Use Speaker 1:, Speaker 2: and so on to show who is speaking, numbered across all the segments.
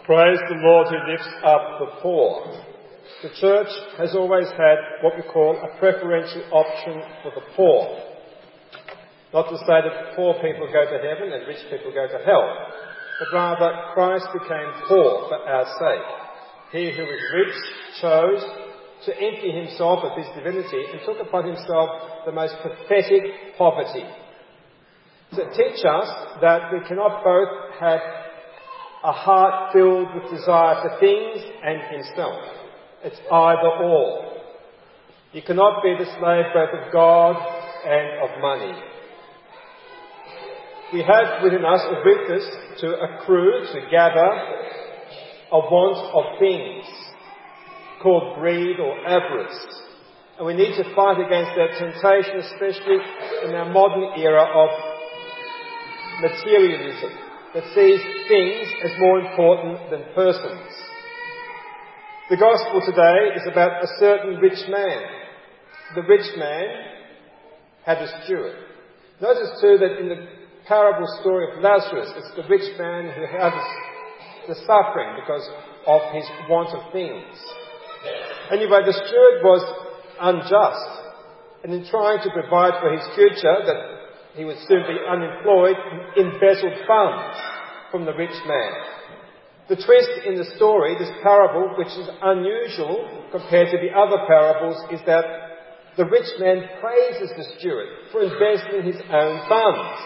Speaker 1: Praise the Lord who lifts up the poor. The church has always had what we call a preferential option for the poor. Not to say that poor people go to heaven and rich people go to hell, but rather Christ became poor for our sake. He who was rich chose to empty himself of his divinity and took upon himself the most pathetic poverty. To teach us that we cannot both have a heart filled with desire for things and himself. It's either or. You cannot be the slave both of God and of money. We have within us a weakness to accrue, to gather, a want of things, called greed or avarice. And we need to fight against that temptation, especially in our modern era of materialism that sees things as more important than persons. The gospel today is about a certain rich man. The rich man had a steward. Notice too that in the parable story of Lazarus, it's the rich man who had the suffering because of his want of things. Anyway, the steward was unjust, and in trying to provide for his future, that he would soon be unemployed, embezzled funds from the rich man. The twist in the story, this parable, which is unusual compared to the other parables, is that the rich man praises the steward for embezzling his own funds.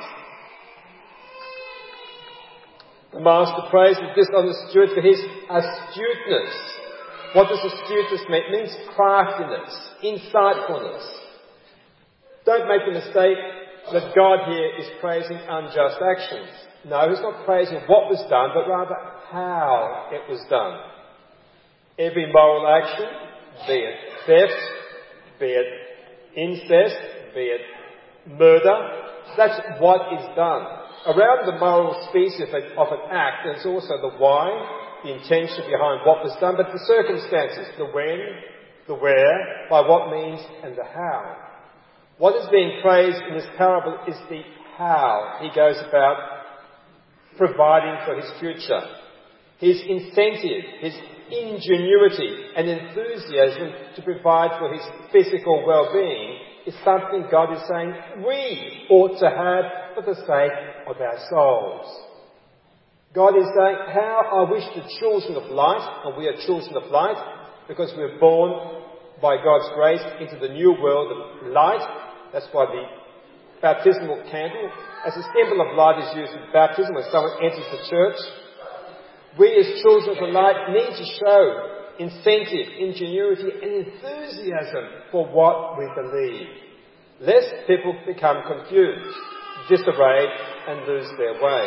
Speaker 1: The master praises this dishonest steward for his astuteness. What does astuteness mean? It means craftiness, insightfulness. Don't make the mistake that God here is praising unjust actions. No, he's not praising what was done, but rather how it was done. Every moral action, be it theft, be it incest, be it murder, that's what is done. Around the moral species of an act, there's also the why, the intention behind what was done, but the circumstances, the when, the where, by what means, and the how. What is being praised in this parable is the how he goes about providing for his future. His incentive, his ingenuity and enthusiasm to provide for his physical well-being is something God is saying we ought to have for the sake of our souls. God is saying, how I wish the children of light, and we are children of light because we're born by God's grace into the new world of light. That's why the baptismal candle, as a symbol of light, is used in baptism when someone enters the church. We as children of the light need to show incentive, ingenuity and enthusiasm for what we believe, lest people become confused, disarrayed and lose their way.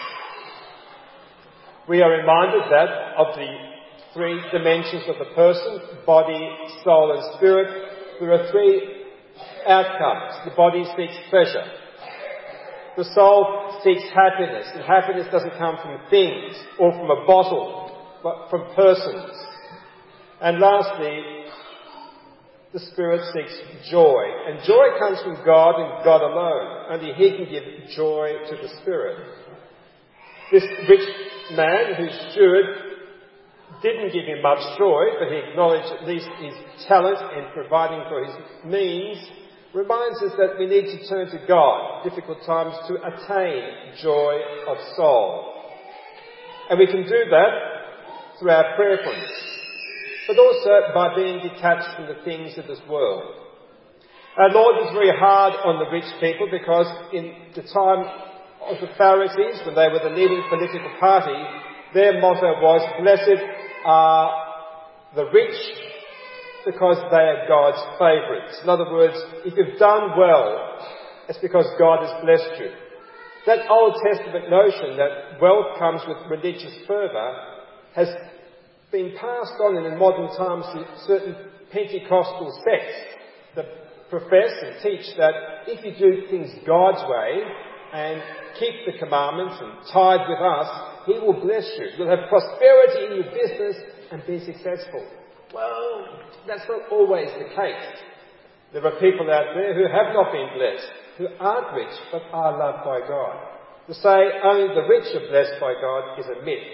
Speaker 1: We are reminded that of the three dimensions of the person, body, soul and spirit, there are three outcomes. The body seeks pleasure. The soul seeks happiness, and happiness doesn't come from things or from a bottle, but from persons. And lastly, the spirit seeks joy. And joy comes from God and God alone. Only he can give joy to the spirit. This rich man, whose steward didn't give him much joy, but he acknowledged at least his talent in providing for his means, reminds us that we need to turn to God in difficult times to attain joy of soul. And we can do that through our prayerfulness, but also by being detached from the things of this world. Our Lord was very hard on the rich people because in the time of the Pharisees, when they were the leading political party, their motto was, blessed are the rich because they are God's favourites. In other words, if you've done well, it's because God has blessed you. That Old Testament notion that wealth comes with religious fervour has been passed on in modern times to certain Pentecostal sects that profess and teach that if you do things God's way and keep the commandments and tithe with us, he will bless you. You'll have prosperity in your business and be successful. Well, that's not always the case. There are people out there who have not been blessed, who aren't rich but are loved by God. To say only the rich are blessed by God is a myth.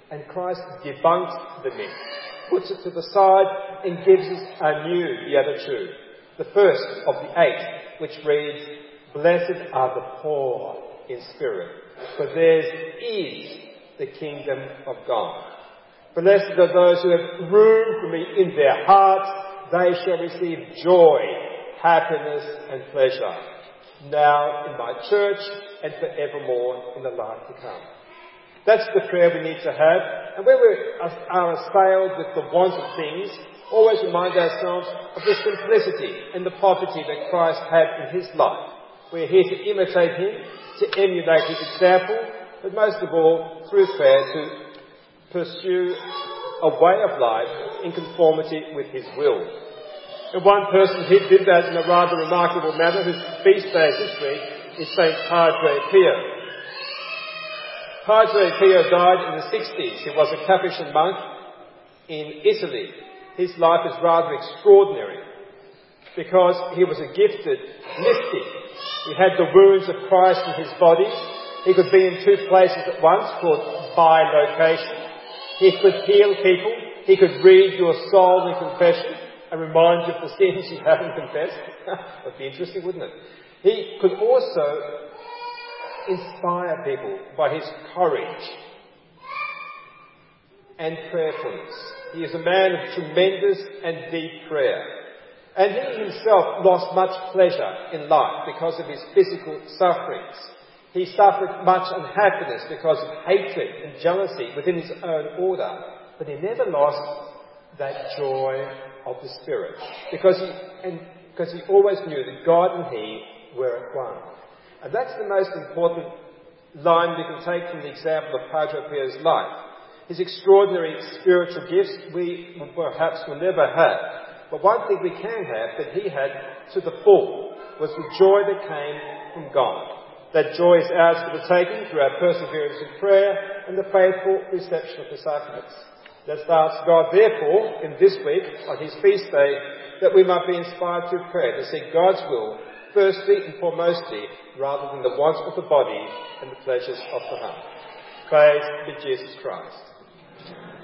Speaker 1: And Christ debunks the myth, puts it to the side, and gives us anew the other two. The first of the 8, which reads, "Blessed are the poor in spirit, for theirs is the kingdom of God. Blessed are those who have room for me in their hearts, they shall receive joy, happiness and pleasure, now in my church and forevermore in the life to come." That's the prayer we need to have. And when we are assailed with the want of things, always remind ourselves of the simplicity and the poverty that Christ had in his life. We're here to imitate him, to emulate his example, but most of all, through prayer, to pursue a way of life in conformity with his will. And one person who did that in a rather remarkable manner, whose feast day this week, is Saint Padre Pio. Padre Pio died in the 60s. He was a Capuchin monk in Italy. His life is rather extraordinary because he was a gifted mystic. He had the wounds of Christ in his body. He could be in 2 places at once, called bilocation. He could heal people. He could read your soul in confession and remind you of the sins you haven't confessed. That would be interesting, wouldn't it? He could also inspire people by his courage and prayerfulness. He is a man of tremendous and deep prayer. And he himself lost much pleasure in life because of his physical sufferings. He suffered much unhappiness because of hatred and jealousy within his own order. But he never lost that joy of the Spirit. Because he always knew that God and he were at one. And that's the most important line we can take from the example of Padre Pio's life. His extraordinary spiritual gifts we perhaps will never have. But one thing we can have that he had to the full was the joy that came from God. That joy is ours for the taking through our perseverance in prayer and the faithful reception of the sacraments. Let's ask God, therefore, in this week, on his feast day, that we might be inspired through prayer to seek God's will, firstly and foremostly, rather than the wants of the body and the pleasures of the heart. Praise be Jesus Christ.